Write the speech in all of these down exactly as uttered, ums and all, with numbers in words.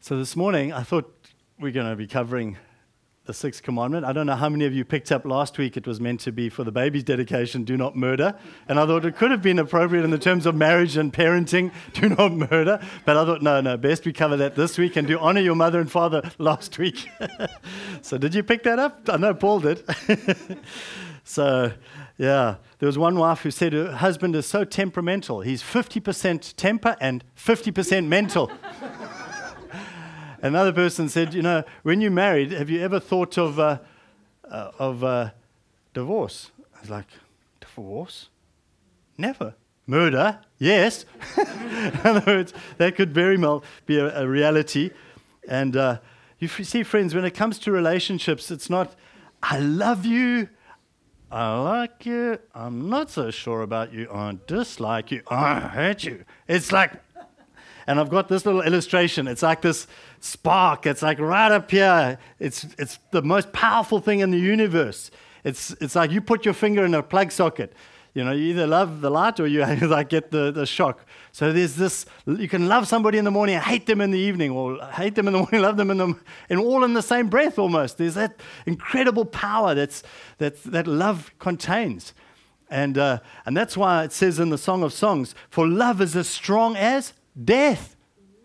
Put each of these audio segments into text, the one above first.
So this morning, I thought we're going to be covering the sixth commandment. I don't know how many of you picked up last week. It was meant to be for the baby's dedication, do not murder. And I thought it could have been appropriate in the terms of marriage and parenting, do not murder. But I thought, no, no, best we cover that this week and do honor your mother and father last week. So did you pick that up? I know Paul did. So, yeah, there was one wife who said her husband is so temperamental. He's fifty percent temper and fifty percent mental. Another person said, you know, when you're married, have you ever thought of uh, uh, of uh, divorce? I was like, divorce? Never. Murder? Yes. In other words, that could very well be a, a reality. And uh, you f- see, friends, when it comes to relationships, it's not, I love you, I like you, I'm not so sure about you, I dislike you, I hate you. It's like, and I've got this little illustration. It's like this spark. It's like right up here. It's it's the most powerful thing in the universe. It's it's like you put your finger in a plug socket. You know, you either love the light or you like get the, the shock. So there's this, you can love somebody in the morning and hate them in the evening, or hate them in the morning, love them in the, and all in the same breath almost. There's that incredible power that's that that love contains. And uh, and that's why it says in the Song of Songs, for love is as strong as death.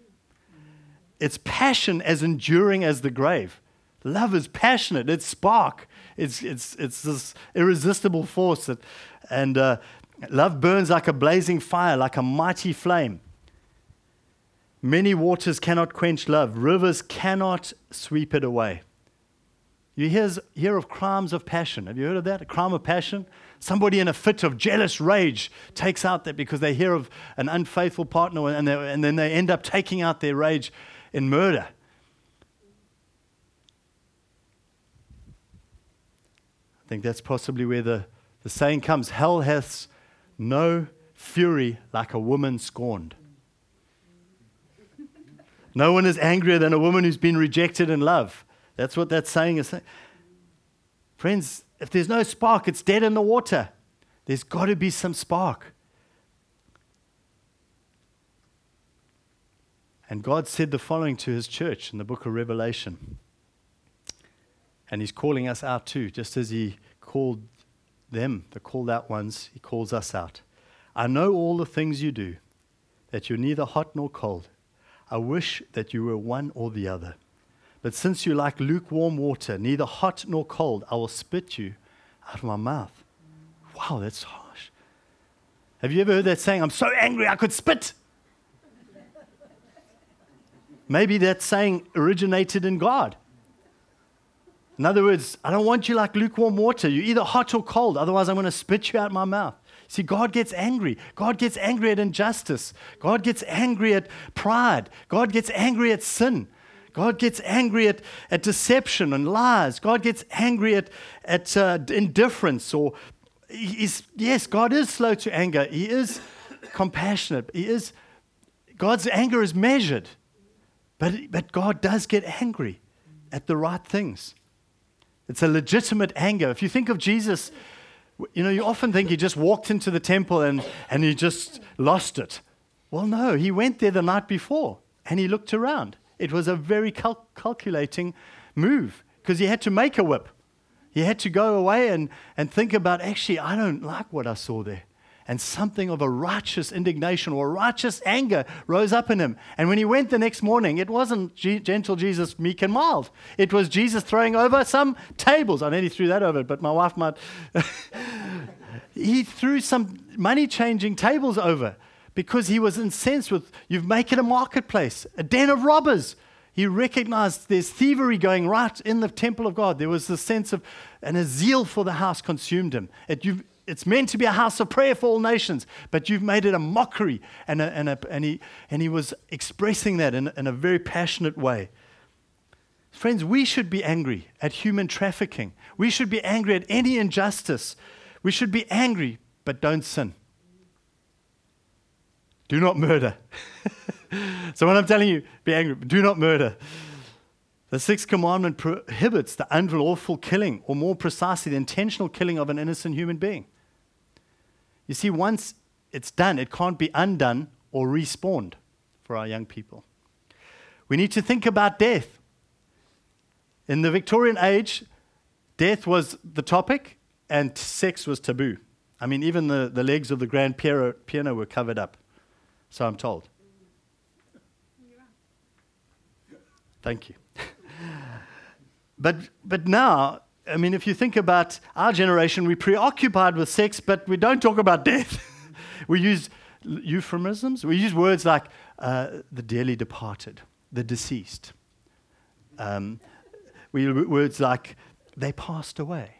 It's passion as enduring as the grave. Love is passionate. It's spark. It's it's it's this irresistible force that, and uh, love burns like a blazing fire, like a mighty flame. Many waters cannot quench love. Rivers cannot sweep it away. You hear, hear of crimes of passion. Have you heard of that? A crime of passion? Somebody in a fit of jealous rage takes out that because they hear of an unfaithful partner, and, they, and then they end up taking out their rage in murder. I think that's possibly where the, the saying comes, hell hath no fury like a woman scorned. No one is angrier than a woman who's been rejected in love. That's what that saying is saying. Friends, if there's no spark, it's dead in the water. There's got to be some spark. And God said the following to his church in the book of Revelation. And he's calling us out too, just as he called them, the called out ones, he calls us out. I know all the things you do, that you're neither hot nor cold. I wish that you were one or the other. But since you like lukewarm water, neither hot nor cold, I will spit you out of my mouth. Wow, that's harsh. Have you ever heard that saying, I'm so angry I could spit? Maybe that saying originated in God. In other words, I don't want you like lukewarm water. You're either hot or cold, otherwise I'm going to spit you out of my mouth. See, God gets angry. God gets angry at injustice. God gets angry at pride. God gets angry at sin. God gets angry at, at deception and lies. God gets angry at, at uh, indifference. Or he's, yes, God is slow to anger. He is compassionate. He is, God's anger is measured. But, but God does get angry at the right things. It's a legitimate anger. If you think of Jesus, you know, you often think he just walked into the temple and, and he just lost it. Well, no, he went there the night before and he looked around. It was a very cal- calculating move because he had to make a whip. He had to go away and, and think about, actually, I don't like what I saw there. And something of a righteous indignation or righteous anger rose up in him. And when he went the next morning, it wasn't G- gentle Jesus, meek and mild. It was Jesus throwing over some tables. I nearly threw that over, but my wife might. He threw some money-changing tables over. Because he was incensed with, you've made it a marketplace, a den of robbers. He recognized there's thievery going right in the temple of God. There was this sense of, and a zeal for the house consumed him. It, you've, it's meant to be a house of prayer for all nations, but you've made it a mockery. And, a, and, a, and, he, and he was expressing that in, in a very passionate way. Friends, we should be angry at human trafficking. We should be angry at any injustice. We should be angry, but don't sin. Do not murder. So when I'm telling you, be angry, do not murder. The sixth commandment prohibits the unlawful killing, or more precisely, the intentional killing of an innocent human being. You see, once it's done, it can't be undone or respawned for our young people. We need to think about death. In the Victorian age, death was the topic and sex was taboo. I mean, even the, the legs of the grand piano, piano were covered up, so I'm told. Thank you. but but now, I mean, if you think about our generation, we're preoccupied with sex, but we don't talk about death. We use euphemisms. We use words like uh, the dearly departed, the deceased. Um, we use words like they passed away,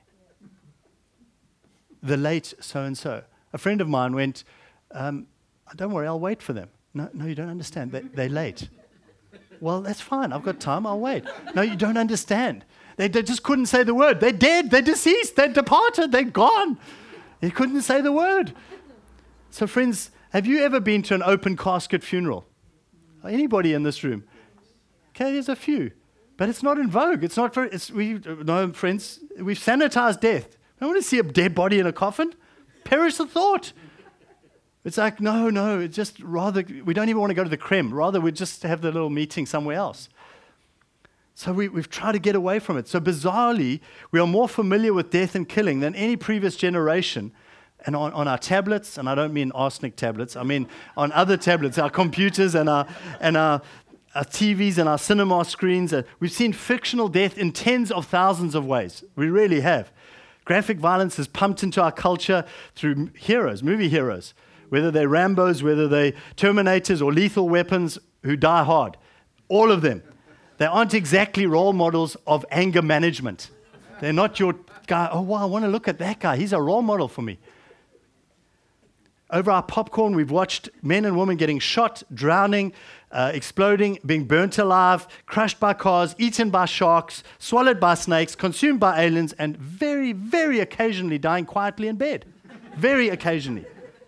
the late so-and-so. A friend of mine went, um, don't worry, I'll wait for them. No, no, you don't understand. They, they're late. Well, that's fine. I've got time. I'll wait. No, you don't understand. They, they just couldn't say the word. They're dead. They're deceased. They're departed. They're gone. They couldn't say the word. So, friends, have you ever been to an open casket funeral? Anybody in this room? Okay, there's a few. But it's not in vogue. It's not very, it's, we, no, friends, we've sanitized death. I don't want to see a dead body in a coffin. Perish the thought. It's like, no, no, it's just rather, we don't even want to go to the creme. Rather, we just have the little meeting somewhere else. So we, we've tried to get away from it. So bizarrely, we are more familiar with death and killing than any previous generation. And on, on our tablets, and I don't mean arsenic tablets, I mean on other tablets, our computers and our, and our, our T Vs and our cinema screens, uh, we've seen fictional death in tens of thousands of ways. We really have. Graphic violence is pumped into our culture through heroes, movie heroes. Whether they're Rambos, whether they're Terminators or Lethal Weapons who die hard. All of them. They aren't exactly role models of anger management. They're not your guy, oh, wow, I want to look at that guy. He's a role model for me. Over our popcorn, we've watched men and women getting shot, drowning, uh, exploding, being burnt alive, crushed by cars, eaten by sharks, swallowed by snakes, consumed by aliens, and very, very occasionally dying quietly in bed. Very occasionally.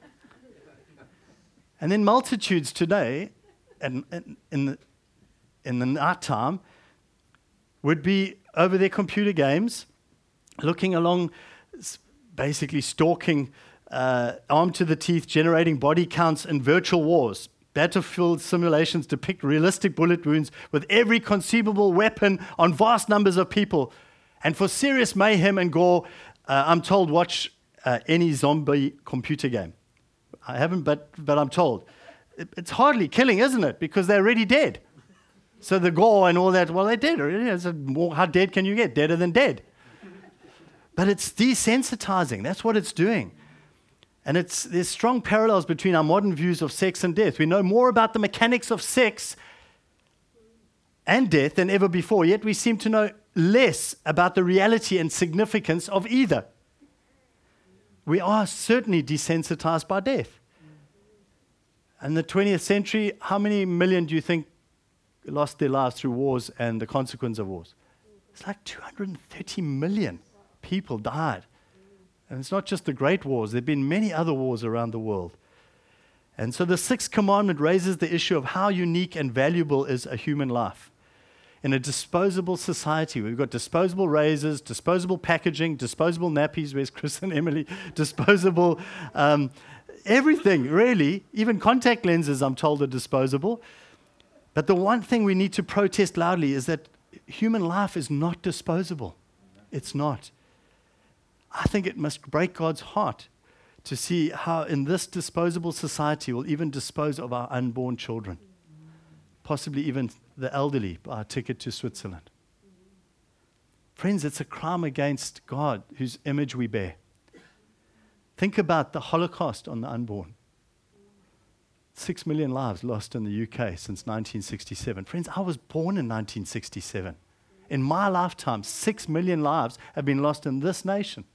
And then multitudes today, and, and in the in the night time, would be over their computer games, looking along, basically stalking, uh, armed to the teeth, generating body counts in virtual wars. Battlefield simulations depict realistic bullet wounds with every conceivable weapon on vast numbers of people. And for serious mayhem and gore, uh, I'm told watch uh, any zombie computer game. I haven't, but but I'm told. It, it's hardly killing, isn't it? Because they're already dead. So the gore and all that, well, they're dead already. It's a, more, how dead can you get? Deader than dead. But it's desensitizing. That's what it's doing. And it's there's strong parallels between our modern views of sex and death. We know more about the mechanics of sex and death than ever before, yet we seem to know less about the reality and significance of either. We are certainly desensitized by death. In the twentieth century, how many million do you think lost their lives through wars and the consequence of wars? It's like two hundred thirty million people died. And it's not just the great wars. There have been many other wars around the world. And so the sixth commandment raises the issue of how unique and valuable is a human life. In a disposable society, we've got disposable razors, disposable packaging, disposable nappies, where's Chris and Emily, disposable, um, everything, really. Even contact lenses, I'm told, are disposable. But the one thing we need to protest loudly is that human life is not disposable. It's not. I think it must break God's heart to see how in this disposable society we'll even dispose of our unborn children. Possibly even the elderly, our ticket to Switzerland. Friends, it's a crime against God, whose image we bear. Think about the Holocaust on the unborn. Six million lives lost in the U K since nineteen sixty-seven. Friends, I was born in nineteen sixty-seven. In my lifetime, six million lives have been lost in this nation.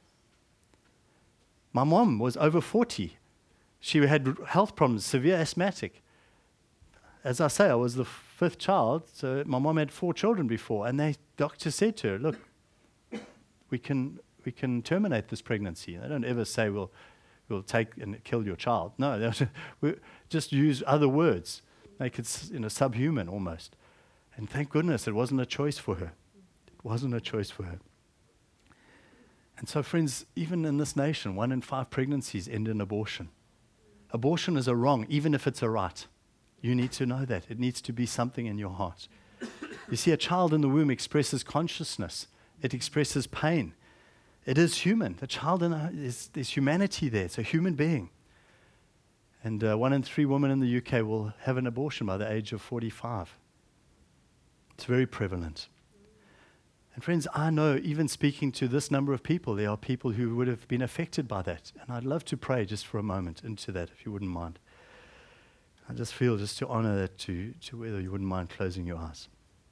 My mom was over forty. She had health problems, severe asthmatic. As I say, I was the fifth child, so my mom had four children before, and the doctor said to her, look, we can we can terminate this pregnancy. They don't ever say, well, we'll take and kill your child. No, they just use other words, make it you know, subhuman almost. And thank goodness it wasn't a choice for her. It wasn't a choice for her. And so, friends, even in this nation, one in five pregnancies end in abortion. Abortion is a wrong, even if it's a right. You need to know that. It needs to be something in your heart. You see, a child in the womb expresses consciousness. It expresses pain. It is human. The child in a, is, there's humanity there. It's a human being. And uh, one in three women in the U K will have an abortion by the age of forty-five. It's very prevalent. And friends, I know even speaking to this number of people, there are people who would have been affected by that. And I'd love to pray just for a moment into that, if you wouldn't mind. I just feel just to honor that to, to whether you wouldn't mind closing your eyes.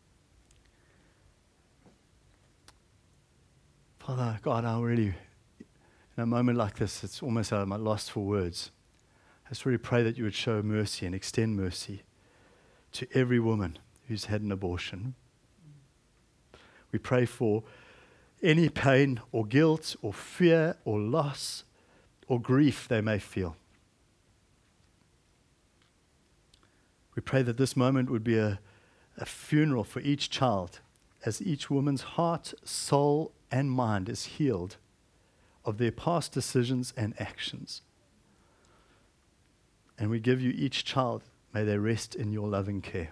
Father, God, I really, in a moment like this, it's almost I'm lost for words. I just really pray that you would show mercy and extend mercy to every woman who's had an abortion. We pray for any pain or guilt or fear or loss or grief they may feel. We pray that this moment would be a, a funeral for each child as each woman's heart, soul, and mind is healed of their past decisions and actions. And we give you each child, may they rest in your loving care.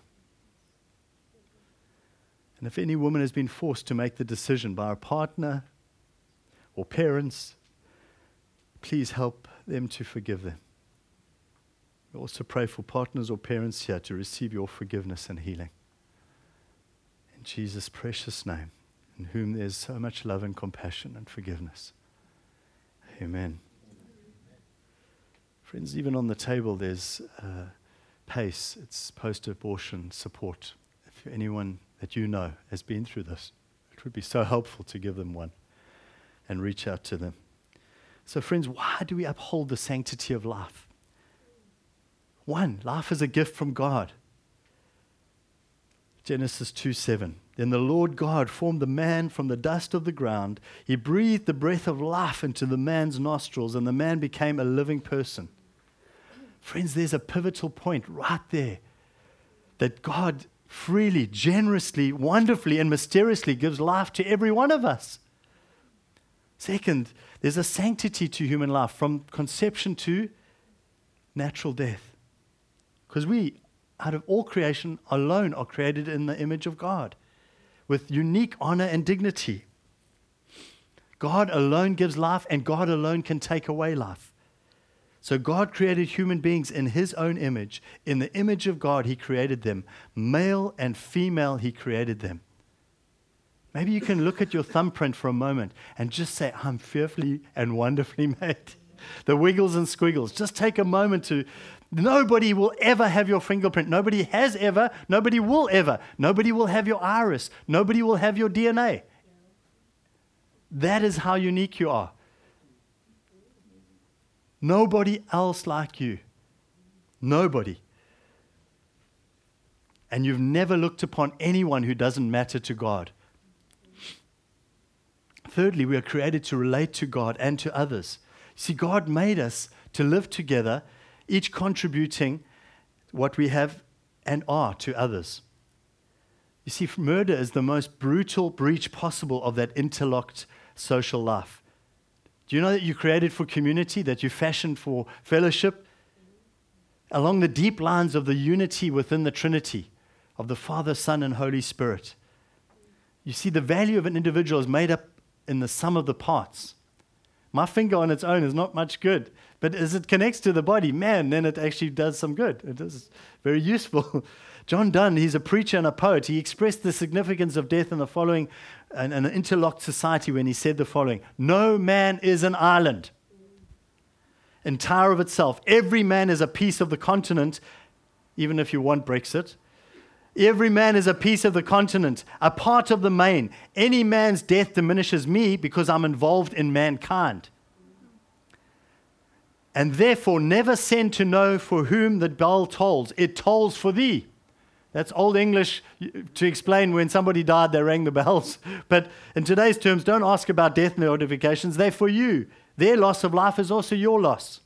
And if any woman has been forced to make the decision by a partner or parents, please help them to forgive them. We also pray for partners or parents here to receive your forgiveness and healing. In Jesus' precious name, in whom there's so much love and compassion and forgiveness. Amen. Friends, even on the table there's uh, PACE. It's post-abortion support. If anyone that you know has been through this, it would be so helpful to give them one and reach out to them. So friends, why do we uphold the sanctity of life? One, life is a gift from God. Genesis two seven. Then the Lord God formed the man from the dust of the ground. He breathed the breath of life into the man's nostrils, and the man became a living person. Friends, there's a pivotal point right there that God freely, generously, wonderfully, and mysteriously gives life to every one of us. Second, there's a sanctity to human life from conception to natural death. Because we, out of all creation, alone are created in the image of God with unique honor and dignity. God alone gives life, and God alone can take away life. So God created human beings in his own image. In the image of God, he created them. Male and female, he created them. Maybe you can look at your thumbprint for a moment and just say, I'm fearfully and wonderfully made. The wiggles and squiggles. Just take a moment to, nobody will ever have your fingerprint. Nobody has ever. Nobody will ever. Nobody will have your iris. Nobody will have your D N A. That is how unique you are. Nobody else like you. Nobody. And you've never looked upon anyone who doesn't matter to God. Thirdly, we are created to relate to God and to others. See, God made us to live together, each contributing what we have and are to others. You see, murder is the most brutal breach possible of that interlocked social life. Do you know that you're created for community, that you're fashioned for fellowship? Along the deep lines of the unity within the Trinity, of the Father, Son, and Holy Spirit. You see, the value of an individual is made up in the sum of the parts. My finger on its own is not much good, but as it connects to the body, man, then it actually does some good. It is very useful. John Donne, he's a preacher and a poet. He expressed the significance of death in the following, in an interlocked society, when he said the following: no man is an island, entire of itself. Every man is a piece of the continent, even if you want Brexit. Every man is a piece of the continent, a part of the main. Any man's death diminishes me because I'm involved in mankind. And therefore never send to know for whom the bell tolls. It tolls for thee. That's Old English to explain when somebody died, they rang the bells. But in today's terms, don't ask about death notifications. They're for you. Their loss of life is also your loss.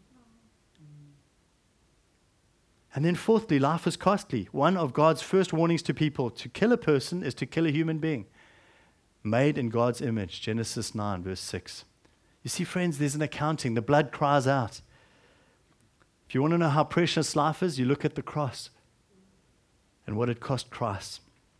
And then fourthly, life is costly. One of God's first warnings to people to kill a person is to kill a human being, made in God's image. Genesis nine, verse six. You see, friends, there's an accounting. The blood cries out. If you want to know how precious life is, you look at the cross and what it cost Christ.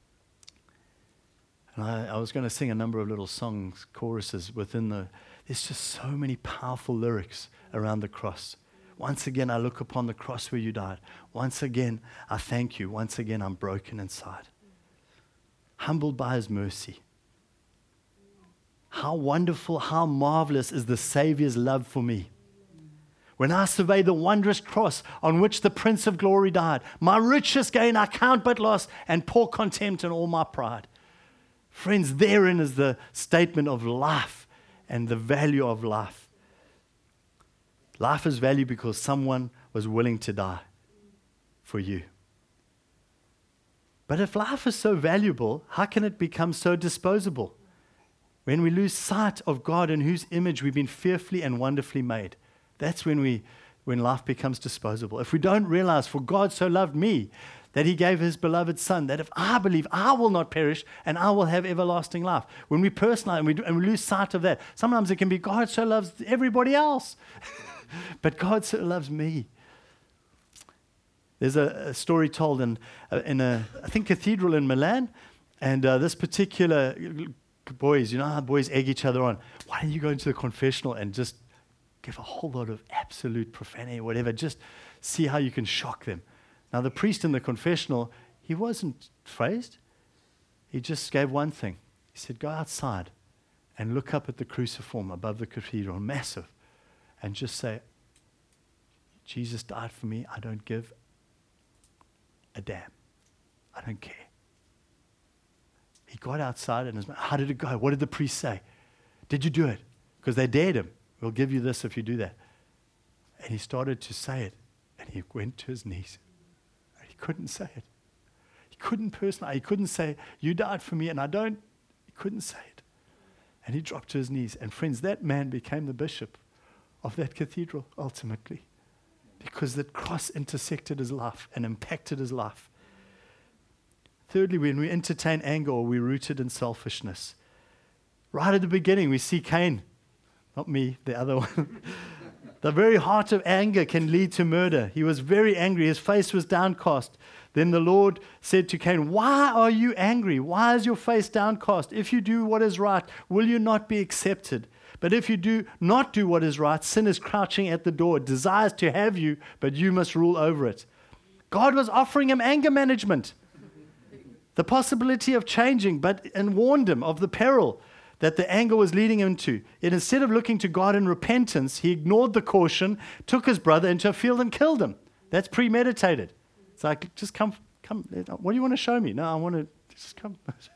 And I, I was going to sing a number of little songs, choruses within the, there's just so many powerful lyrics around the cross. Once again, I look upon the cross where you died. Once again, I thank you. Once again, I'm broken inside. Humbled by his mercy. How wonderful, how marvelous is the Savior's love for me. When I survey the wondrous cross on which the Prince of Glory died, my richest gain I count but loss and pour contempt in all my pride. Friends, therein is the statement of life and the value of life. Life is value because someone was willing to die for you. But if life is so valuable, how can it become so disposable? When we lose sight of God in whose image we've been fearfully and wonderfully made, that's when we, when life becomes disposable. If we don't realize, for God so loved me, that he gave his beloved Son, that if I believe, I will not perish and I will have everlasting life. When we personalize and we, do, and we lose sight of that, sometimes it can be God so loves everybody else, but God so loves me. There's a, a story told in, uh, in a, I think, cathedral in Milan, and uh, this particular boys, you know how boys egg each other on. Why don't you go into the confessional and just give a whole lot of absolute profanity or whatever, just see how you can shock them. Now, the priest in the confessional, he wasn't phased. He just gave one thing. He said, go outside and look up at the cruciform above the cathedral, massive, and just say, Jesus died for me. I don't give a damn. I don't care. He got outside and his mouth, how did it go? What did the priest say? Did you do it? Because they dared him. We'll give you this if you do that. And he started to say it. And he went to his knees. And he couldn't say it. He couldn't personalize. He couldn't say, you died for me and I don't. He couldn't say it. And he dropped to his knees. And friends, that man became the bishop of that cathedral ultimately. Because that cross intersected his life and impacted his life. Thirdly, when we entertain anger, we're rooted in selfishness. Right at the beginning, we see Cain. Not me, the other one. The very heart of anger can lead to murder. He was very angry. His face was downcast. Then the Lord said to Cain, why are you angry? Why is your face downcast? If you do what is right, will you not be accepted? But if you do not do what is right, sin is crouching at the door. It desires to have you, but you must rule over it. God was offering him anger management. The possibility of changing, but and warned him of the peril that the anger was leading him to. Yet instead of looking to God in repentance, he ignored the caution, took his brother into a field and killed him. That's premeditated. It's like, just come, come. What do you want to show me? No, I want to just come.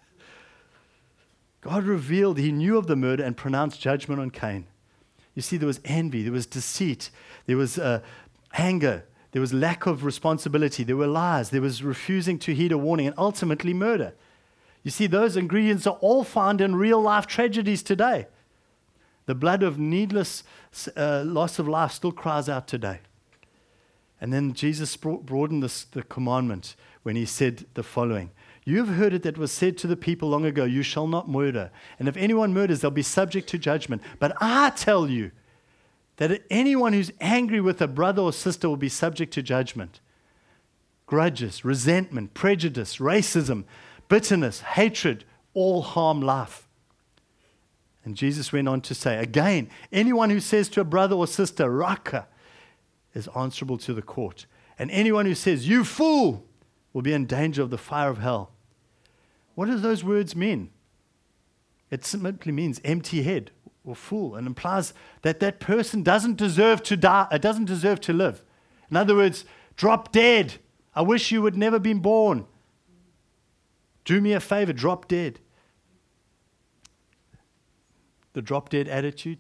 God revealed he knew of the murder and pronounced judgment on Cain. You see, there was envy, there was deceit, there was uh, anger, there was lack of responsibility, there were lies, there was refusing to heed a warning, and ultimately murder. You see, those ingredients are all found in real-life tragedies today. The blood of needless uh, loss of life still cries out today. And then Jesus broadened this, the commandment when he said the following. You have heard it that was said to the people long ago, you shall not murder. And if anyone murders, they'll be subject to judgment. But I tell you that anyone who's angry with a brother or sister will be subject to judgment. Grudges, resentment, prejudice, racism, bitterness, hatred, all harm life. And Jesus went on to say, again, anyone who says to a brother or sister, Raka, is answerable to the court. And anyone who says, you fool, will be in danger of the fire of hell. What do those words mean? It simply means empty head or fool, and implies that that person doesn't deserve to die, uh, doesn't deserve to live. In other words, drop dead. I wish you would never been born. Do me a favor, drop dead. The drop dead attitude.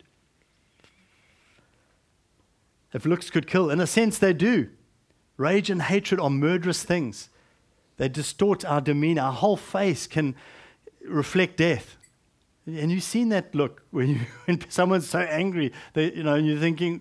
If looks could kill, in a sense they do. Rage and hatred are murderous things. They distort our demeanor. Our whole face can reflect death. And you've seen that look when, you, when someone's so angry, that, you know, and you're thinking,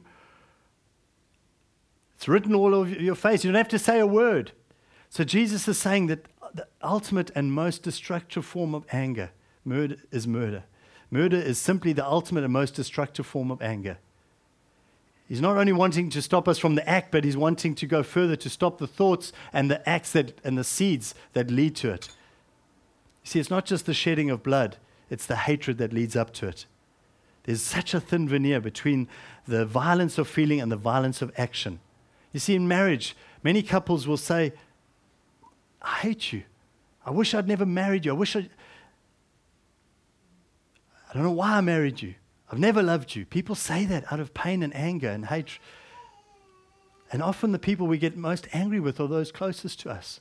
it's written all over your face. You don't have to say a word. So Jesus is saying that the ultimate and most destructive form of anger murder is murder. Murder is simply the ultimate and most destructive form of anger. He's not only wanting to stop us from the act, but he's wanting to go further to stop the thoughts and the acts that, and the seeds that lead to it. You see, it's not just the shedding of blood, it's the hatred that leads up to it. There's such a thin veneer between the violence of feeling and the violence of action. You see, in marriage, many couples will say, I hate you. I wish I'd never married you. I wish I... I don't know why I married you. I've never loved you. People say that out of pain and anger and hatred. And often the people we get most angry with are those closest to us.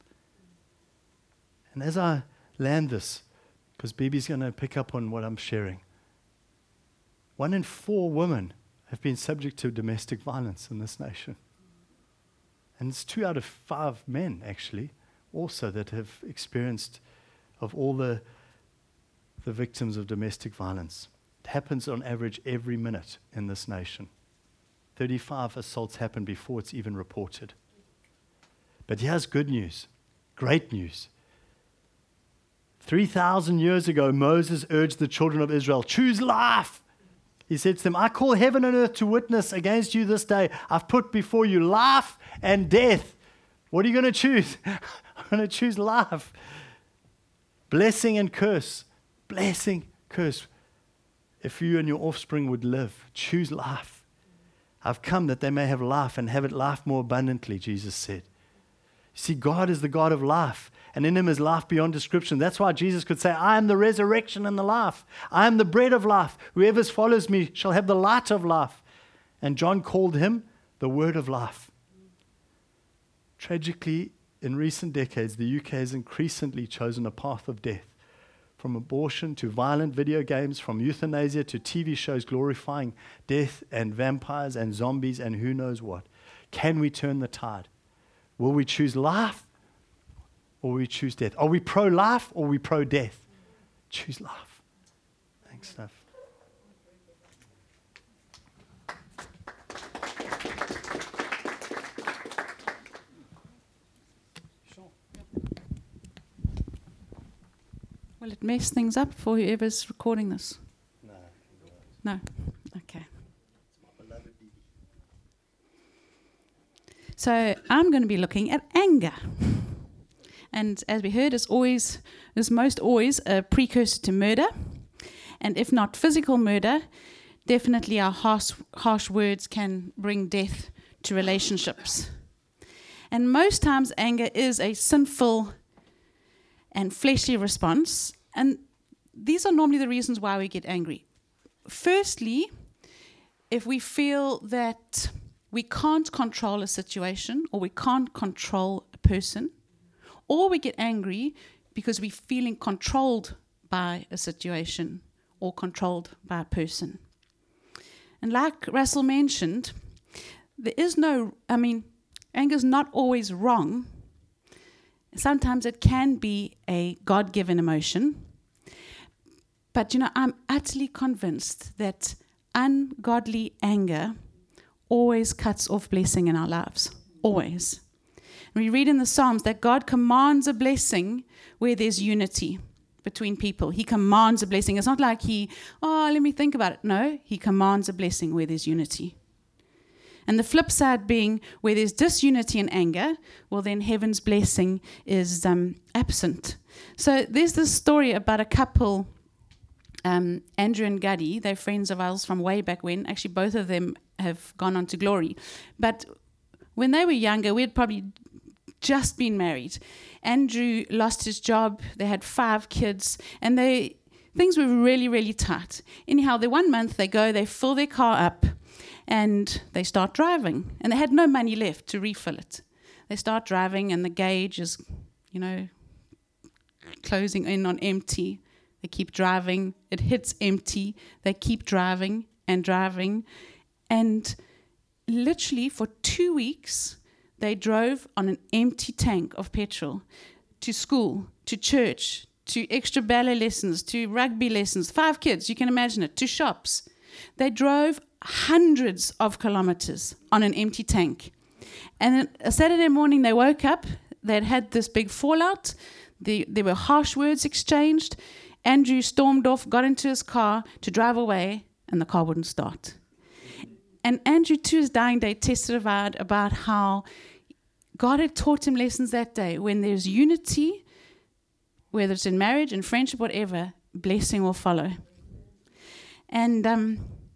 And as I land this, because Bibi's going to pick up on what I'm sharing, one in four women have been subject to domestic violence in this nation. And it's two out of five men, actually, also that have experienced of all the, the victims of domestic violence. It happens on average every minute in this nation. thirty-five assaults happen before it's even reported. But here's good news, great news. three thousand years ago, Moses urged the children of Israel, choose life. He said to them, I call heaven and earth to witness against you this day. I've put before you life and death. What are you going to choose? I'm going to choose life. Blessing and curse. Blessing, curse. If you and your offspring would live, choose life. I've come that they may have life and have it life more abundantly, Jesus said. See, God is the God of life, and in him is life beyond description. That's why Jesus could say, I am the resurrection and the life. I am the bread of life. Whoever follows me shall have the light of life. And John called him the word of life. Tragically, in recent decades, the U K has increasingly chosen a path of death. From abortion to violent video games, from euthanasia to T V shows glorifying death and vampires and zombies and who knows what. Can we turn the tide? Will we choose life or will we choose death? Are we pro-life or are we pro-death? Choose life. Thanks, Steph. Will it mess things up for whoever's recording this? No. No? Okay. So I'm going to be looking at anger. And as we heard, it's always, it's most always a precursor to murder. And if not physical murder, definitely our harsh, harsh words can bring death to relationships. And most times anger is a sinful and fleshly response, and these are normally the reasons why we get angry. Firstly, if we feel that we can't control a situation or we can't control a person, or we get angry because we're feeling controlled by a situation or controlled by a person. And like Russell mentioned, there is no, I mean, anger is not always wrong. Sometimes it can be a God-given emotion. But, you know, I'm utterly convinced that ungodly anger always cuts off blessing in our lives. Always. We read in the Psalms that God commands a blessing where there's unity between people. He commands a blessing. It's not like he, oh, let me think about it. No, he commands a blessing where there's unity. And the flip side being where there's disunity and anger, well, then heaven's blessing is um, absent. So there's this story about a couple, um, Andrew and Guddy. They're friends of ours from way back when. Actually, both of them have gone on to glory. But when they were younger, we had probably just been married. Andrew lost his job. They had five kids. And they things were really, really tight. Anyhow, the one month they go, they fill their car up, and they start driving. And they had no money left to refill it. They start driving, and the gauge is, you know, closing in on empty. They keep driving. It hits empty. They keep driving and driving. And literally for two weeks, they drove on an empty tank of petrol to school, to church, to extra ballet lessons, to rugby lessons. Five kids, you can imagine it, to shops. They drove hundreds of kilometers on an empty tank. And then a Saturday morning they woke up, they'd had this big fallout, the, there were harsh words exchanged. Andrew stormed off, got into his car to drive away, and the car wouldn't start. And Andrew, to his dying day, testified about how God had taught him lessons that day. When there's unity, whether it's in marriage, in friendship, whatever, blessing will follow. And um,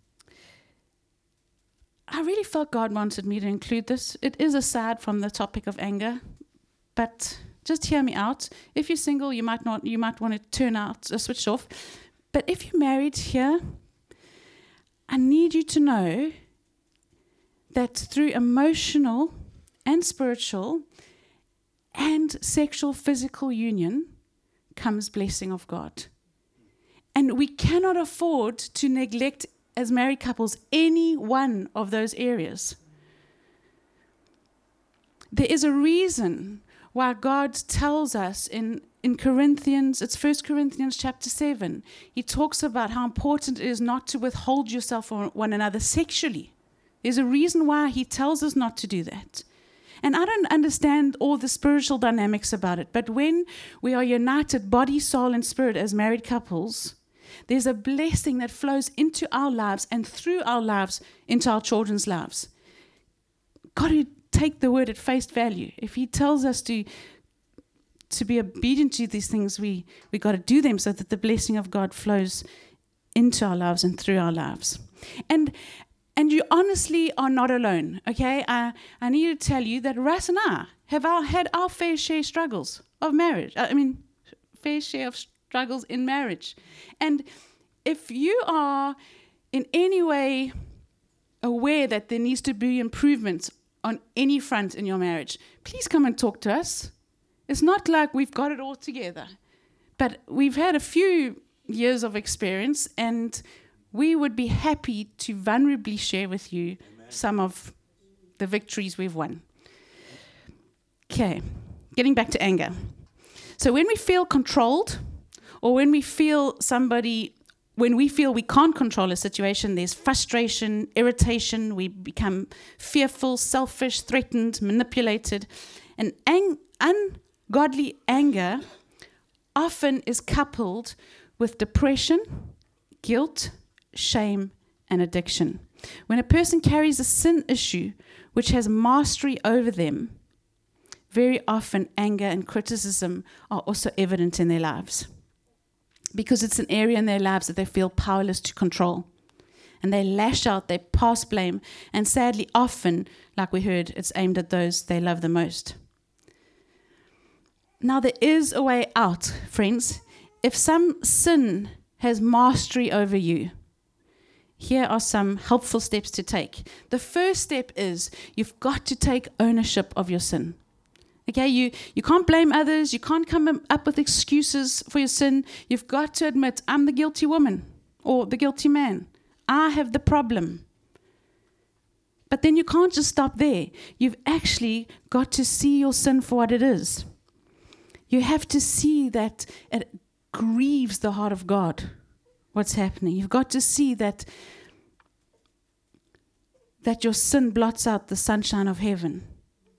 I really felt God wanted me to include this. It is aside from the topic of anger, but just hear me out. If you're single, you might not. You might want to turn out, uh, switch off. But if you're married here, I need you to know that through emotional and spiritual and sexual physical union comes blessing of God. And we cannot afford to neglect, as married couples, any one of those areas. There is a reason why God tells us in, in Corinthians, it's First Corinthians chapter seven, he talks about how important it is not to withhold yourself from one another sexually. There's a reason why he tells us not to do that. And I don't understand all the spiritual dynamics about it, but when we are united, body, soul, and spirit as married couples, there's a blessing that flows into our lives and through our lives into our children's lives. God would take the word at face value. If he tells us to, to be obedient to these things, we, we got to do them so that the blessing of God flows into our lives and through our lives. And And you honestly are not alone, okay? I, I need to tell you that Russ and I have our, had our fair share struggles of marriage. I mean, fair share of struggles in marriage. And if you are in any way aware that there needs to be improvements on any front in your marriage, please come and talk to us. It's not like we've got it all together. But we've had a few years of experience, and we would be happy to vulnerably share with you Amen. Some of the victories we've won. Okay, getting back to anger. So when we feel controlled, or when we feel somebody, when we feel we can't control a situation, there's frustration, irritation, we become fearful, selfish, threatened, manipulated. And ang- ungodly anger often is coupled with depression, guilt, shame, and addiction. When a person carries a sin issue which has mastery over them, very often anger and criticism are also evident in their lives, because it's an area in their lives that they feel powerless to control. And they lash out, they pass blame, and sadly often, like we heard, it's aimed at those they love the most. Now there is a way out, friends. If some sin has mastery over you, here are some helpful steps to take. The first step is you've got to take ownership of your sin. Okay, you, you can't blame others. You can't come up with excuses for your sin. You've got to admit, I'm the guilty woman or the guilty man. I have the problem. But then you can't just stop there. You've actually got to see your sin for what it is. You have to see that it grieves the heart of God. What's happening? You've got to see that that your sin blots out the sunshine of heaven.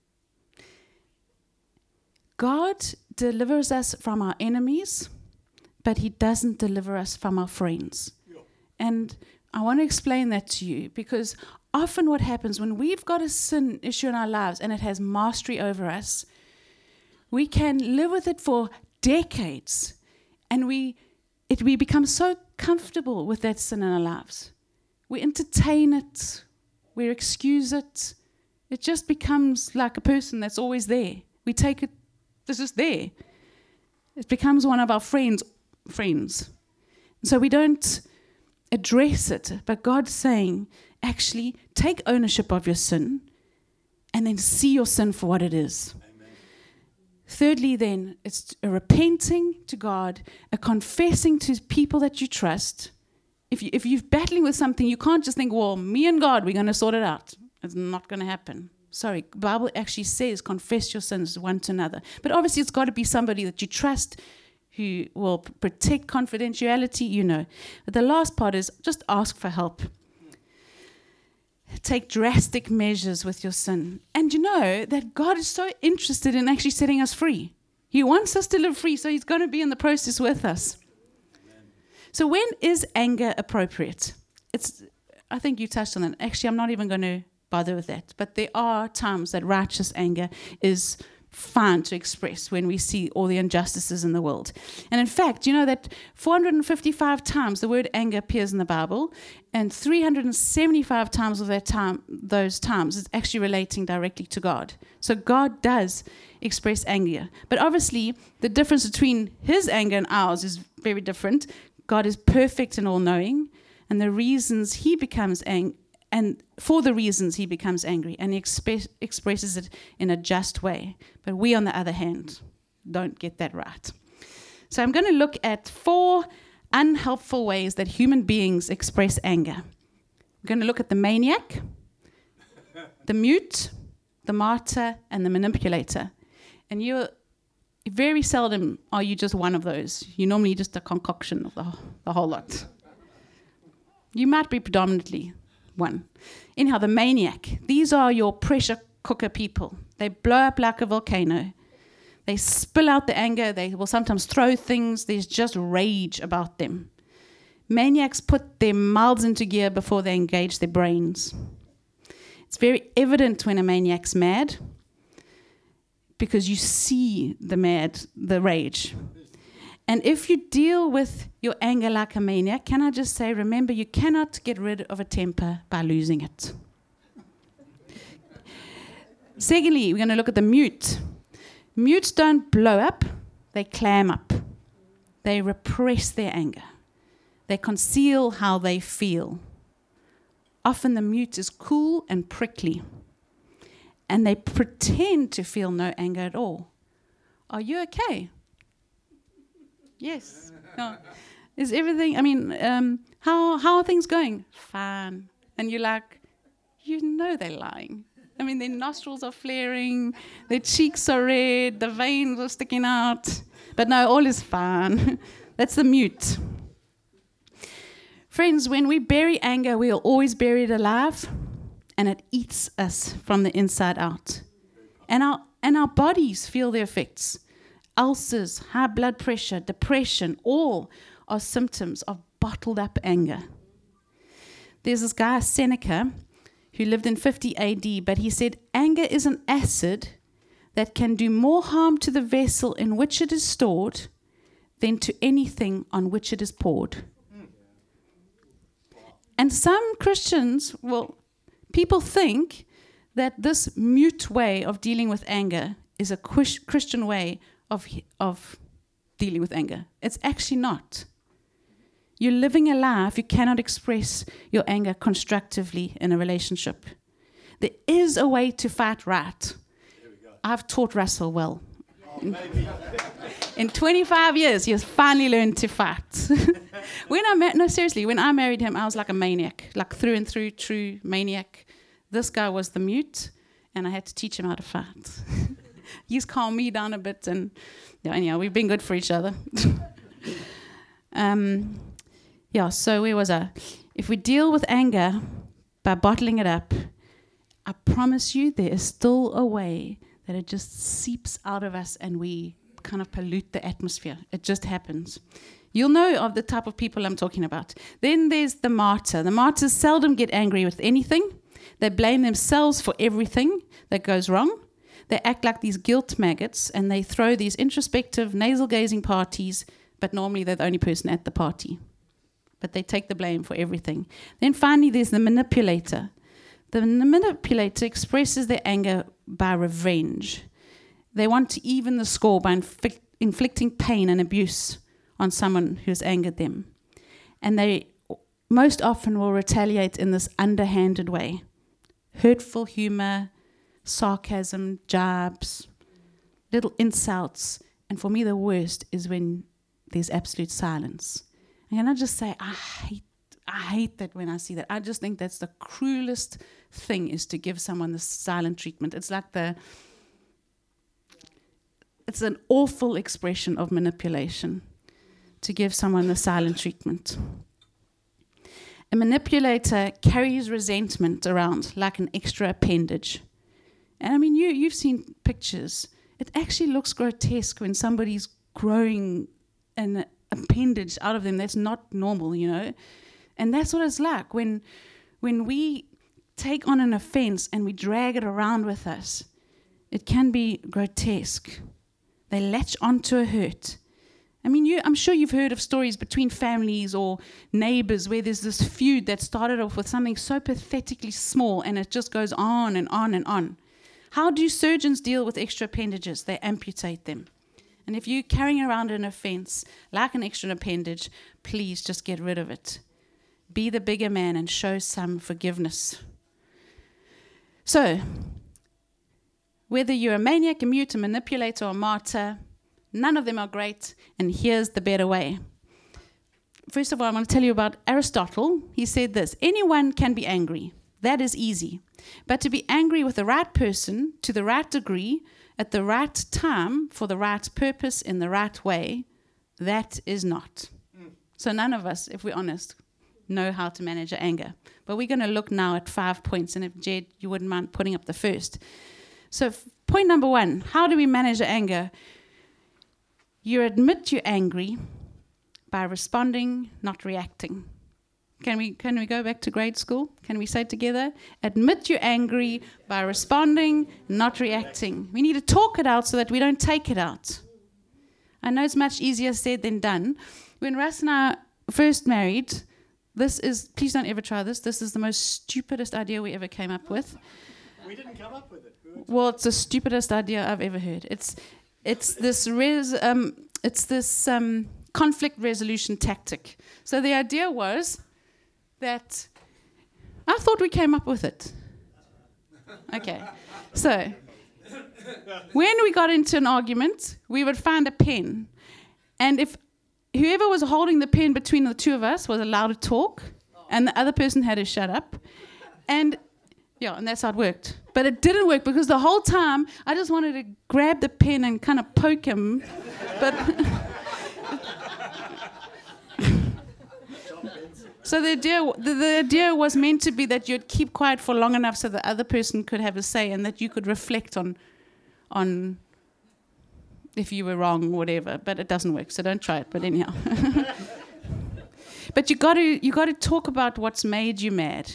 God delivers us from our enemies, but he doesn't deliver us from our friends. Yeah. And I want to explain that to you, because often what happens when we've got a sin issue in our lives and it has mastery over us, we can live with it for decades, and we it we become so comfortable with that sin in our lives. We entertain it. We excuse it. It just becomes like a person that's always there. We take it, this is there. It becomes one of our friends. friends. So we don't address it, but God's saying, actually, take ownership of your sin and then see your sin for what it is. Thirdly, then, it's a repenting to God, a confessing to people that you trust. If, you, if you're battling with something, you can't just think, well, me and God, we're going to sort it out. It's not going to happen. Sorry, the Bible actually says confess your sins one to another. But obviously it's got to be somebody that you trust, who will protect confidentiality, you know. But the last part is just ask for help. Take drastic measures with your sin. And you know that God is so interested in actually setting us free. He wants us to live free, so he's going to be in the process with us. Amen. So when is anger appropriate? It's I think you touched on that. Actually, I'm not even going to bother with that. But there are times that righteous anger is fine to express when we see all the injustices in the world. And in fact, you know that four hundred fifty-five times the word anger appears in the Bible, and three hundred seventy-five times of that time, those times, is actually relating directly to God. So God does express anger. But obviously, the difference between his anger and ours is very different. God is perfect and all-knowing, and the reasons he becomes angry, and for the reasons he becomes angry, and he expe- expresses it in a just way. But we, on the other hand, don't get that right. So I'm going to look at four unhelpful ways that human beings express anger. I'm going to look at the maniac, the mute, the martyr, and the manipulator. And you're very seldom are you just one of those. You're normally just a concoction of the, the whole lot. You might be predominantly one. Anyhow, the maniac. These are your pressure cooker people. They blow up like a volcano. They spill out the anger. They will sometimes throw things. There's just rage about them. Maniacs put their mouths into gear before they engage their brains. It's very evident when a maniac's mad because you see the mad, the rage. And if you deal with your anger like a maniac, can I just say, remember, you cannot get rid of a temper by losing it. Secondly, we're going to look at the mute. Mutes don't blow up, they clam up. They repress their anger. They conceal how they feel. Often the mute is cool and prickly, and they pretend to feel no anger at all. Are you okay? Yes. No. Is everything, I mean, um, how how are things going? Fine. And you're like, you know they're lying. I mean, their nostrils are flaring, their cheeks are red, the veins are sticking out. But no, all is fine. That's the mute. Friends, when we bury anger, we'll always bury it alive, and it eats us from the inside out. And our and our bodies feel the effects. Ulcers, high blood pressure, depression, all are symptoms of bottled up anger. There's this guy, Seneca, who lived in fifty A D, but he said, anger is an acid that can do more harm to the vessel in which it is stored than to anything on which it is poured. And some Christians, well, people think that this mute way of dealing with anger is a Christian way of of dealing with anger. It's actually not. You're living a life, you cannot express your anger constructively in a relationship. There is a way to fight right. I've taught Russell well. In, in twenty-five years, he has finally learned to fight. When I met, no, seriously, when I married him, I was like a maniac, like through and through, true maniac. This guy was the mute, and I had to teach him how to fight. He's calmed me down a bit, and yeah, anyhow, we've been good for each other. um, yeah, so where was I? If we deal with anger by bottling it up, I promise you there is still a way that it just seeps out of us and we kind of pollute the atmosphere. It just happens. You'll know of the type of people I'm talking about. Then there's the martyr. The martyrs seldom get angry with anything. They blame themselves for everything that goes wrong. They act like these guilt maggots, and they throw these introspective, nasal-gazing parties, but normally they're the only person at the party. But they take the blame for everything. Then finally, there's the manipulator. The manipulator expresses their anger by revenge. They want to even the score by inflict, inflicting pain and abuse on someone who's angered them. And they most often will retaliate in this underhanded way. Hurtful humor, sarcasm, jabs, little insults. And for me, the worst is when there's absolute silence. And can I just say, I hate I hate that when I see that. I just think that's the cruelest thing, is to give someone the silent treatment. It's like the, it's an awful expression of manipulation, to give someone the silent treatment. A manipulator carries resentment around like an extra appendage. And I mean, you, you've seen pictures. It actually looks grotesque when somebody's growing an appendage out of them. That's not normal, you know. And that's what it's like when when we take on an offense and we drag it around with us, it can be grotesque. They latch onto a hurt. I mean, you, I'm sure you've heard of stories between families or neighbors where there's this feud that started off with something so pathetically small and it just goes on and on and on. How do surgeons deal with extra appendages? They amputate them. And if you're carrying around an offense like an extra appendage, please just get rid of it. Be the bigger man and show some forgiveness. So, whether you're a maniac, a mute, a manipulator, or a martyr, none of them are great, and here's the better way. First of all, I want to tell you about Aristotle. He said this: anyone can be angry. That is easy. But to be angry with the right person, to the right degree, at the right time, for the right purpose, in the right way, that is not. Mm. So none of us, if we're honest, know how to manage our anger. But we're going to look now at five points, and if Jed, you wouldn't mind putting up the first. So f- point number one, how do we manage our anger? You admit you're angry by responding, not reacting. Can we can we go back to grade school? Can we say it together? Admit you're angry by responding, not reacting. We need to talk it out so that we don't take it out. I know it's much easier said than done. When Russ and I first married, this is, please don't ever try this, this is the most stupidest idea we ever came up with. We didn't come up with it. We well, it's the stupidest idea I've ever heard. It's it's this res, um, it's this um, conflict resolution tactic. So the idea was that I thought we came up with it. Okay, so when we got into an argument, we would find a pen, and if whoever was holding the pen between the two of us was allowed to talk, and the other person had to shut up, and yeah, and that's how it worked. But it didn't work because the whole time I just wanted to grab the pen and kind of poke him, but. So the idea, the, the idea was meant to be that you'd keep quiet for long enough so the other person could have a say and that you could reflect on, on if you were wrong or whatever. But it doesn't work, so don't try it. But anyhow, but you got to you got to talk about what's made you mad.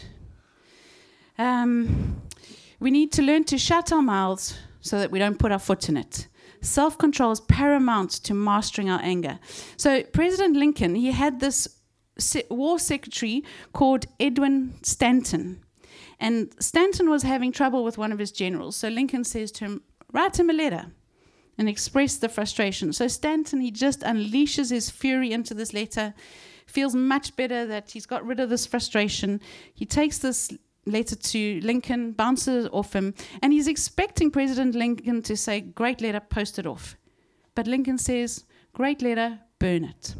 Um, we need to learn to shut our mouths so that we don't put our foot in it. Self-control is paramount to mastering our anger. So President Lincoln, he had this war secretary called Edwin Stanton. And Stanton was having trouble with one of his generals. So Lincoln says to him, write him a letter and express the frustration. So Stanton, he just unleashes his fury into this letter, feels much better that he's got rid of this frustration. He takes this letter to Lincoln, bounces it off him, and he's expecting President Lincoln to say, great letter, post it off. But Lincoln says, great letter, burn it.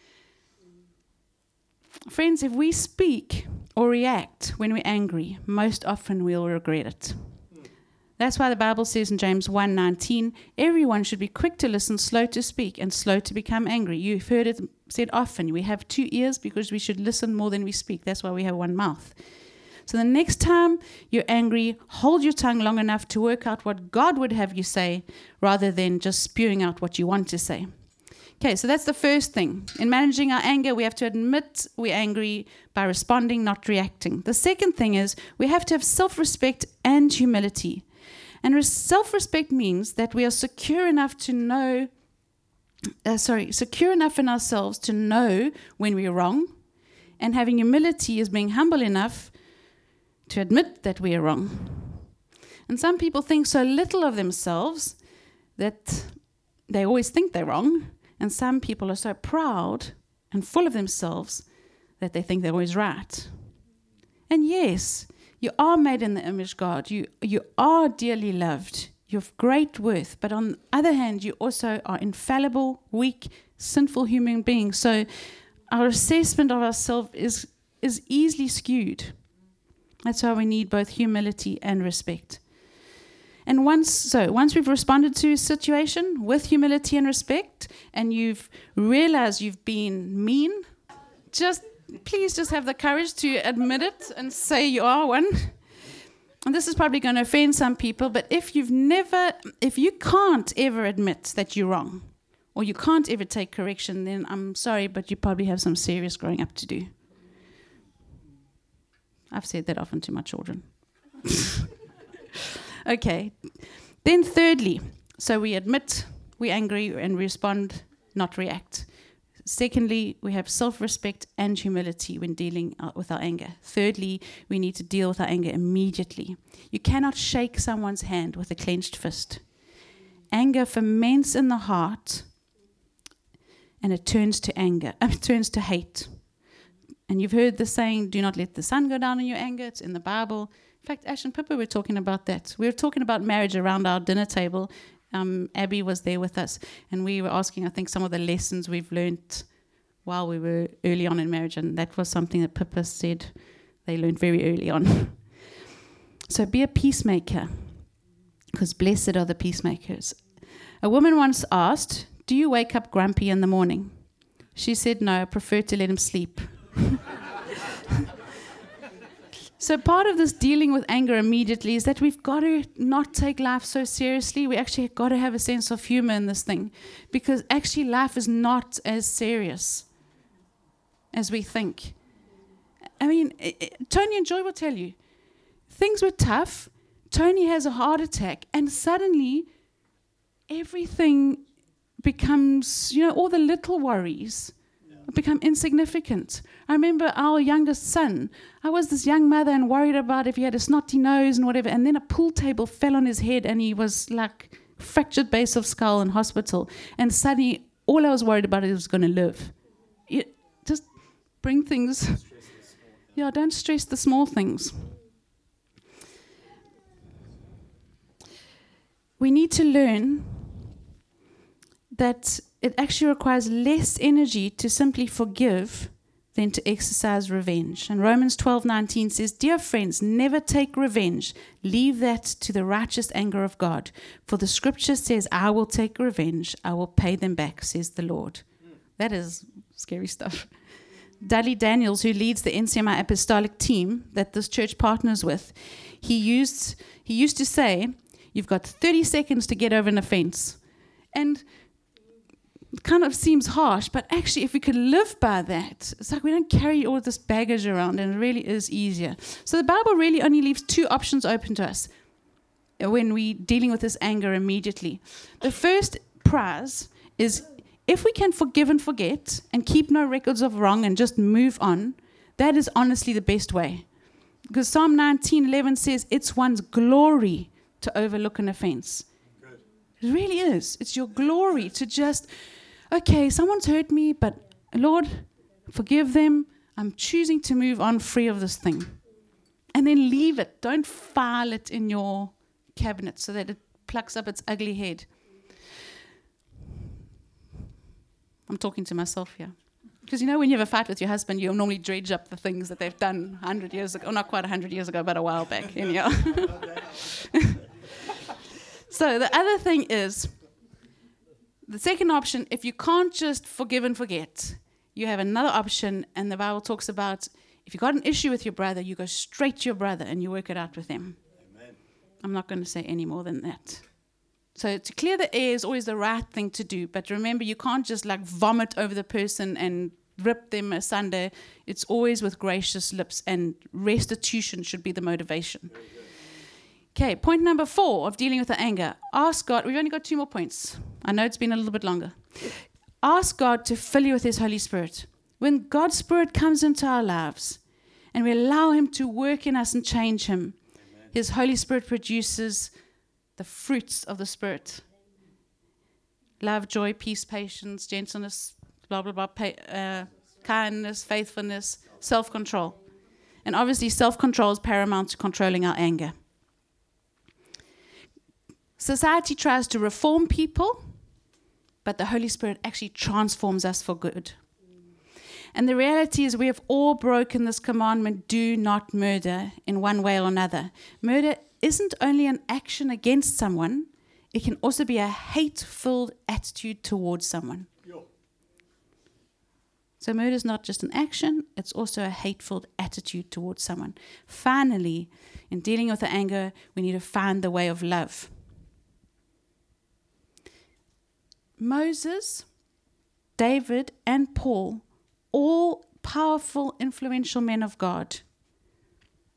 Friends, if we speak or react when we're angry, most often we'll regret it. That's why the Bible says in James one nineteen, everyone should be quick to listen, slow to speak, and slow to become angry. You've heard it said often, we have two ears because we should listen more than we speak. That's why we have one mouth. So the next time you're angry, hold your tongue long enough to work out what God would have you say rather than just spewing out what you want to say. Okay, so that's the first thing. In managing our anger, we have to admit we're angry by responding, not reacting. The second thing is we have to have self-respect and humility. And res- self-respect means that we are secure enough to know, uh, sorry, secure enough in ourselves to know when we're wrong. And having humility is being humble enough to admit that we are wrong. And some people think so little of themselves that they always think they're wrong. And some people are so proud and full of themselves that they think they're always right. And yes, you are made in the image of God. You, you are dearly loved. You have great worth. But on the other hand, you also are infallible, weak, sinful human beings. So our assessment of ourselves is, is easily skewed. That's why we need both humility and respect. And once, so once we've responded to a situation with humility and respect, and you've realized you've been mean, just please just have the courage to admit it and say you are one. And this is probably going to offend some people, but if you've never, if you can't ever admit that you're wrong, or you can't ever take correction, then I'm sorry, but you probably have some serious growing up to do. I've said that often to my children. Okay. Then thirdly, so we admit we're angry and respond, not react. Secondly, we have self-respect and humility when dealing uh, with our anger. Thirdly, we need to deal with our anger immediately. You cannot shake someone's hand with a clenched fist. Anger ferments in the heart, and it turns to anger. It turns to hate. And you've heard the saying, do not let the sun go down in your anger. It's in the Bible. In fact, Ash and Pippa were talking about that. We were talking about marriage around our dinner table. Um, Abby was there with us, and we were asking, I think, some of the lessons we've learned while we were early on in marriage, and that was something that Pippa said they learned very early on. So be a peacemaker, because blessed are the peacemakers. A woman once asked, do you wake up grumpy in the morning? She said, no, I prefer to let him sleep. So part of this dealing with anger immediately is that we've got to not take life so seriously. We actually got to have a sense of humor in this thing, because actually life is not as serious as we think. I mean, it, it, Tony and Joy will tell you, things were tough. Tony has a heart attack, and suddenly everything becomes, you know, all the little worries become insignificant. I remember our youngest son. I was this young mother and worried about if he had a snotty nose and whatever, and then a pool table fell on his head and he was like fractured base of skull in hospital. And suddenly all I was worried about is he was going to live. You just bring things. Yeah, don't stress the small things. We need to learn that it actually requires less energy to simply forgive than to exercise revenge. And Romans twelve nineteen says, dear friends, never take revenge. Leave that to the righteous anger of God. For the scripture says, I will take revenge. I will pay them back, says the Lord. Mm. That is scary stuff. Dudley Daniels, who leads the N C M I apostolic team that this church partners with, he used, he used to say, you've got thirty seconds to get over an offense. And it kind of seems harsh, but actually if we could live by that, it's like we don't carry all this baggage around, and it really is easier. So the Bible really only leaves two options open to us when we're dealing with this anger immediately. The first prize is if we can forgive and forget and keep no records of wrong and just move on, that is honestly the best way. Because Psalm nineteen eleven says it's one's glory to overlook an offense. Good. It really is. It's your glory to just, okay, someone's hurt me, but Lord, forgive them. I'm choosing to move on free of this thing. And then leave it. Don't file it in your cabinet so that it plucks up its ugly head. I'm talking to myself here. Because you know when you have a fight with your husband, you'll normally dredge up the things that they've done one hundred years ago. Or not quite one hundred years ago, but a while back. Anyhow. So the other thing is, the second option, if you can't just forgive and forget, you have another option, and the Bible talks about if you've got an issue with your brother, you go straight to your brother and you work it out with him. Amen. I'm not going to say any more than that. So to clear the air is always the right thing to do, but remember, you can't just like vomit over the person and rip them asunder. It's always with gracious lips, and restitution should be the motivation. Okay, point number four of dealing with the anger. Ask God. We've only got two more points. I know it's been a little bit longer. Ask God to fill you with His Holy Spirit. When God's Spirit comes into our lives and we allow Him to work in us and change Him, Amen. His Holy Spirit produces the fruits of the Spirit. Love, joy, peace, patience, gentleness, blah, blah, blah, pay, uh, kindness, faithfulness, self-control. And obviously self-control is paramount to controlling our anger. Society tries to reform people, but the Holy Spirit actually transforms us for good. And the reality is we have all broken this commandment, do not murder, in one way or another. Murder isn't only an action against someone, it can also be a hate-filled attitude towards someone. So murder is not just an action, it's also a hateful attitude towards someone. Finally, in dealing with the anger, we need to find the way of love. Moses, David, and Paul, all powerful, influential men of God,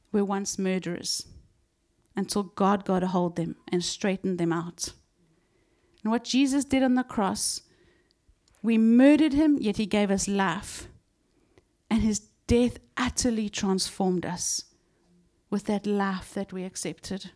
were once murderers until God got a hold of them and straightened them out. And what Jesus did on the cross, we murdered him, yet he gave us life. And his death utterly transformed us with that life that we accepted.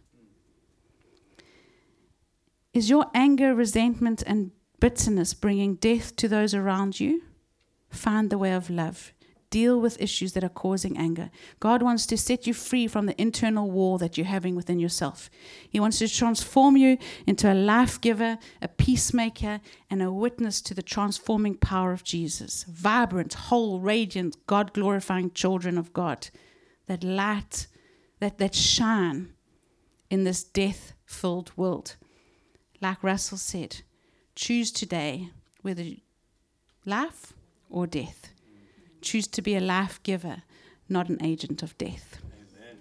Is your anger, resentment, and bitterness bringing death to those around you? Find the way of love. Deal with issues that are causing anger. God wants to set you free from the internal war that you're having within yourself. He wants to transform you into a life giver, a peacemaker, and a witness to the transforming power of Jesus. Vibrant, whole, radiant, God-glorifying children of God that light, that, that shine in this death-filled world. Like Russell said, choose today whether life or death. Choose to be a life giver, not an agent of death. Amen.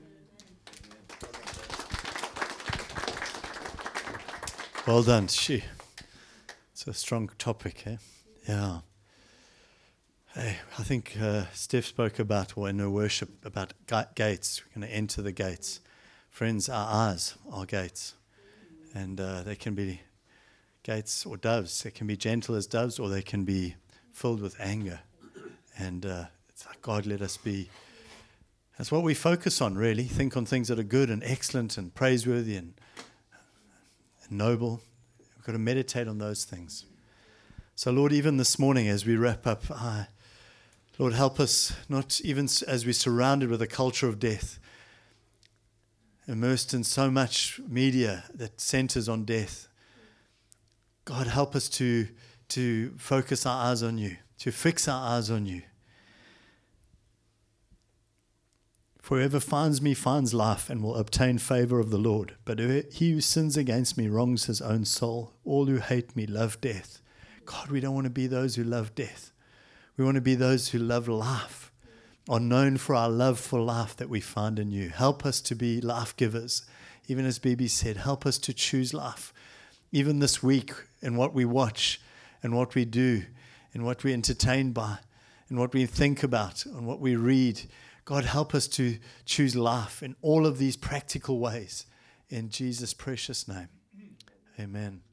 Well done. She. It's a strong topic, eh? Yeah. Hey, I think uh, Steph spoke about, or in her worship, about ga- gates. We're going to enter the gates. Friends, our eyes are gates. And uh, they can be gates or doves. They can be gentle as doves, or they can be filled with anger. And uh, it's like, God, let us be. That's what we focus on, really. Think on things that are good and excellent and praiseworthy and, and noble. We've got to meditate on those things. So, Lord, even this morning as we wrap up, uh, Lord, help us, not even as we're surrounded with a culture of death, immersed in so much media that centers on death. God, help us to, to focus our eyes on you, to fix our eyes on you. For whoever finds me finds life and will obtain favor of the Lord. But he who sins against me wrongs his own soul. All who hate me love death. God, we don't want to be those who love death. We want to be those who love life, are known for our love for life that we find in you. Help us to be life givers. Even as Bibi said, help us to choose life. Even this week, in what we watch and what we do, and what we're entertained by, and what we think about, and what we read. God, help us to choose life in all of these practical ways. In Jesus' precious name, amen.